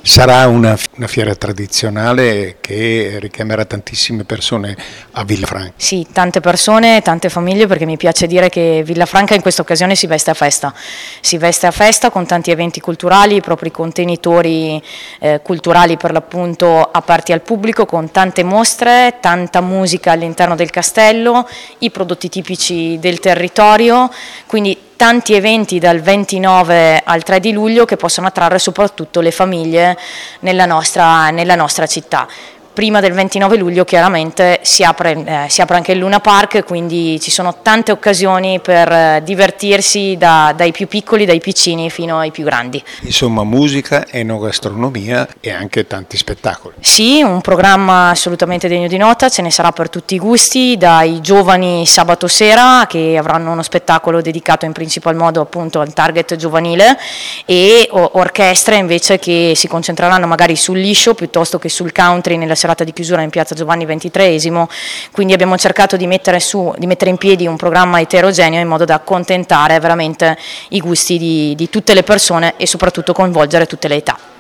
Sarà una fiera tradizionale che richiamerà tantissime persone a Villafranca. Sì, tante persone, tante famiglie, perché mi piace dire che Villafranca in questa occasione si veste a festa con tanti eventi culturali, i propri contenitori culturali per l'appunto aperti al pubblico, con tante mostre, tanta musica all'interno del castello, i prodotti tipici del territorio, quindi tanti eventi dal 29 al 3 di luglio che possono attrarre soprattutto le famiglie nella nostra città. Prima del 29 luglio chiaramente si apre anche il Luna Park, quindi ci sono tante occasioni per divertirsi dai più piccoli, dai piccini fino ai più grandi. Insomma, musica, enogastronomia e anche tanti spettacoli. Sì, un programma assolutamente degno di nota, ce ne sarà per tutti i gusti, dai giovani sabato sera che avranno uno spettacolo dedicato in principal modo appunto al target giovanile e orchestre invece che si concentreranno magari sul liscio piuttosto che sul country nella serata di chiusura in piazza Giovanni XXIII, quindi abbiamo cercato di mettere in piedi un programma eterogeneo in modo da accontentare veramente i gusti di tutte le persone e soprattutto coinvolgere tutte le età.